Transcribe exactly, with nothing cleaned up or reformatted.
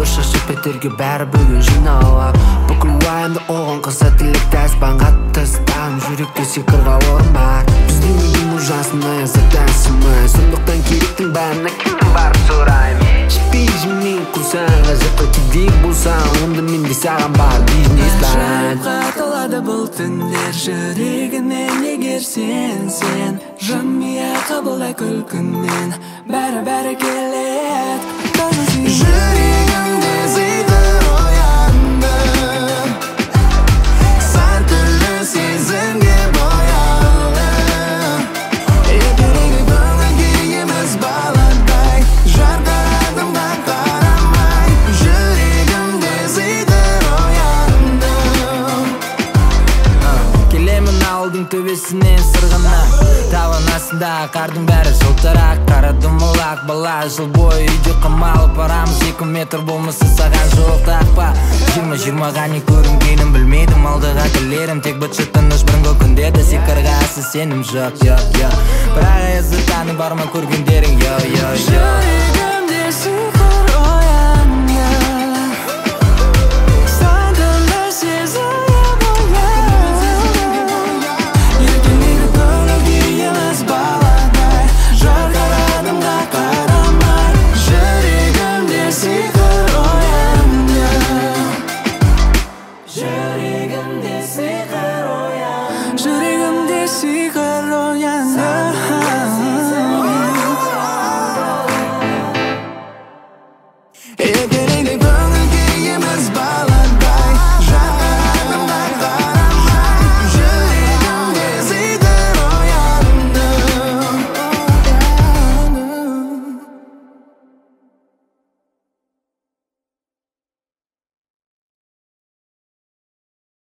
шашып петерге бәрі бүгін жиналап бүкіл уайымды оған қыса тілектес банғатты станым жүректе сиқырға орын бар біздің үйдің ужасына язатасымай сондықтан керектің бәрін кімнің барып сұраймын жетпей жемей құрсаң ғажапқа кедей болсаң онда менде саған бар бизнес план ғажайыпқа толады бұл түндер жүрегімнен егер сен сен жымия қабылдай күлкіңнен бәрі-бәрі келеді жүрегімде зикір оянды сан түрлі сезімге боялды еркелейді көңіл күйіміз баладай жарқырадымға қарамай жүрегімде зикір оянды келемін ауылдың төбесінен сырғанап табан астындағы қардың бәрі жылтырақ қара домалақ бала жыл бойы үйде қамалып барамыз екі метр болмаса саған жоқ тақпа жиырма жиырмаға не көрінгенін білмедім алдыға келерім тек быт тыныш бұрынғы күндерде сиқырға аса сенім жоқ бірақ езі таны бар ма көргендерің жүрегімде сиқыр оянды сан түрлі сезім жүрегімде сиқыр оянды